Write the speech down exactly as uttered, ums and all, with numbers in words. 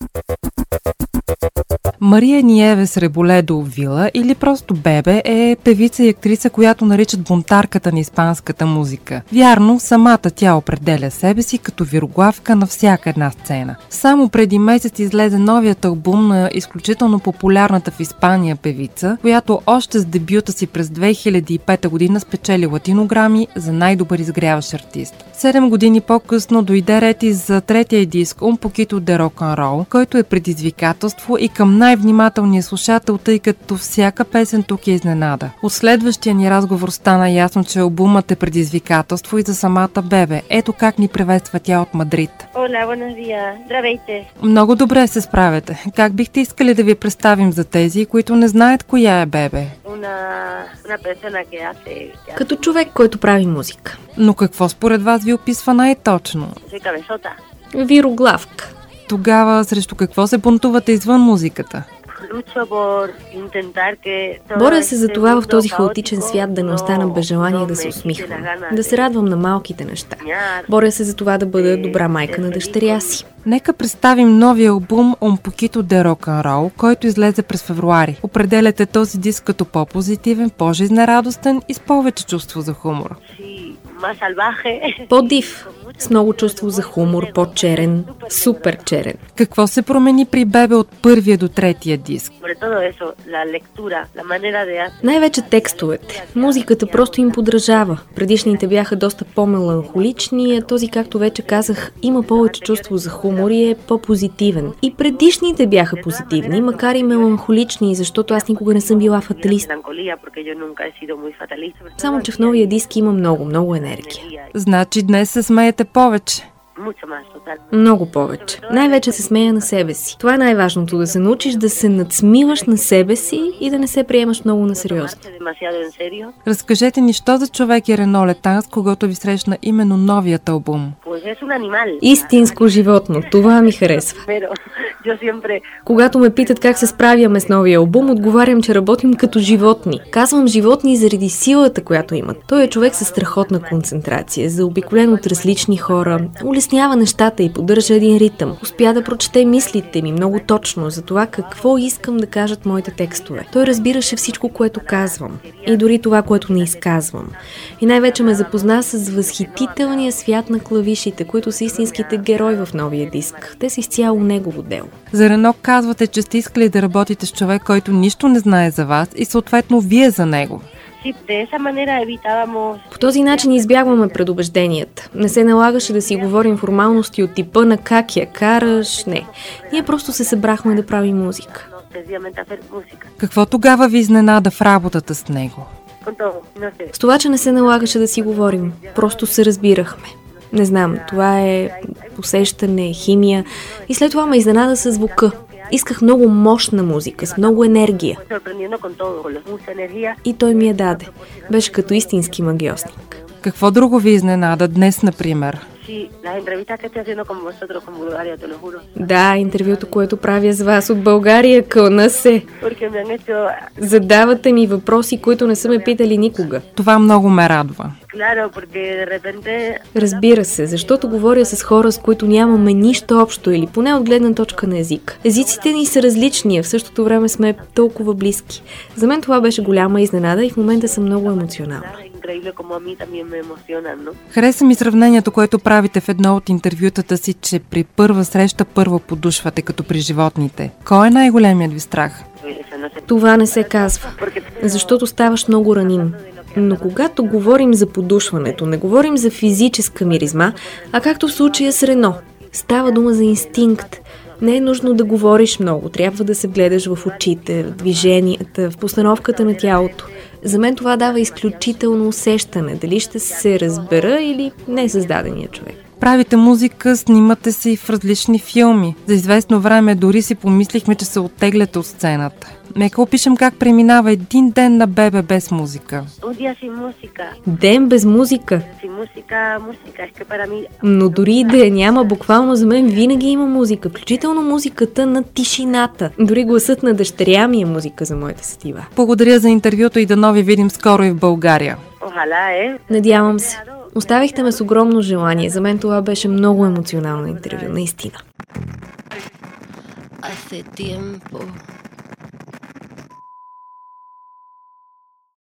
Мария Ниевес Реболедо Вила или просто Бебе е певица и актриса, която наричат бунтарката на испанската музика. Вярно, самата тя определя себе си като вироглавка на всяка една сцена. Само преди месец излезе новият албум на изключително популярната в Испания певица, която още с дебюта си през две хиляди и пета година спечели Латино Грами за най-добър изгряващ артист. Седем години по-късно дойде ред и за третия диск Un poquito de rock and roll, който е предизвикателство и към най-внимателния слушател, тъй като всяка песен тук е изненада. От следващия ни разговор стана ясно, че албумът е предизвикателство и за самата Бебе. Ето как ни приветства тя от Мадрид. Hola, buenos días. Здравейте. Много добре се справяте. Как бихте искали да ви представим за тези, които не знаят коя е Бебе? Una, una persona que hace, que hace. Като човек, който прави музика. Но какво според вас ви описва най-точно? Soy cabezota. Вироглавка. Тогава срещу какво се бунтувате извън музиката? Боря се за това в този хаотичен свят да не остана без желание да се усмихвам, да се радвам на малките неща. Боря се за това да бъда добра майка на дъщеря си. Нека представим новия албум Un poquito de rock and roll, който излезе през февруари. Определяте този диск като по-позитивен, по-жизнерадостен и с повече чувство за хумор. По-див, с много чувство за хумор, по-черен, супер черен. Какво се промени при Бебе от първия до третия диск? Най-вече текстовете. Музиката просто им подражава. Предишните бяха доста по-меланхолични, а този, както вече казах, има повече чувство за хумор и е по-позитивен. И предишните бяха позитивни, макар и меланхолични, защото аз никога не съм била фаталист. Само че в новия диск има много, много енергия. Значи днес се смеете повече. Много повече. Най-вече се смея на себе си. Това е най-важното, да се научиш да се надсмиваш на себе си и да не се приемаш много насериозно. Разкажете ни, що за човек е Рено Летан, с когото ви срещна именно новият албум? Истинско животно. Това ми харесва. Когато ме питат как се справяме с новия албум, отговарям, че работим като животни. Казвам животни заради силата, която имат. Той е човек със страхотна концентрация, заобиколен от различни хора, улеснява нещата и поддържа един ритъм. Успя да прочете мислите ми много точно за това какво искам да кажат моите текстове. Той разбираше всичко, което казвам и дори това, което не изказвам. И най-вече ме запозна с възхитителния свят на клавишите, които са истинските герои в новия диск. Те са изцяло негово дело. За Рено казвате, че сте искали да работите с човек, който нищо не знае за вас и съответно вие за него. По този начин избягваме предубежденията. Не се налагаше да си говорим формалности от типа на как я караш, не. Ние просто се събрахме да правим музика. Какво тогава ви изненада в работата с него? С това, че не се налагаше да си говорим. Просто се разбирахме. Не знам, това е усещане, химия. И след това ме изненада със звука. Исках много мощна музика, с много енергия. И той ми я даде. Беше като истински магиосник. Какво друго ви изненада днес, например? Да, интервюто, което правя с вас от България, кълна се. Задавате ми въпроси, които не са ме питали никога. Това много ме радва. Разбира се, защото говоря с хора, с които нямаме нищо общо или поне от гледна точка на език. Езиците ни са различни, а в същото време сме толкова близки. За мен това беше голяма изненада и в момента съм много емоционална. Хареса ми сравнението, което правите в едно от интервютата си, че при първа среща първо подушвате, като при животните. Кой е най-големият ви страх? Това не се казва, защото ставаш много раним. Но когато говорим за подушването, не говорим за физическа миризма, а както в случая с Рено. Става дума за инстинкт. Не е нужно да говориш много, трябва да се вгледаш в очите, в движенията, в постановката на тялото. За мен това дава изключително усещане, дали ще се разбера или не създадения човек. Правите музика, снимате се и в различни филми. За известно време дори си помислихме, че се оттегляте от сцената. Нека опишем как преминава един ден на Бебе без музика. Ден без музика? Но дори и да я няма, буквално за мен винаги има музика, включително музиката на тишината. Дори гласът на дъщеря ми е музика за моите сетива. Благодаря за интервюто и да ви видим скоро и в България. Надявам се. Оставихте ме с огромно желание. За мен това беше много емоционално интервю, наистина. Hace tiempo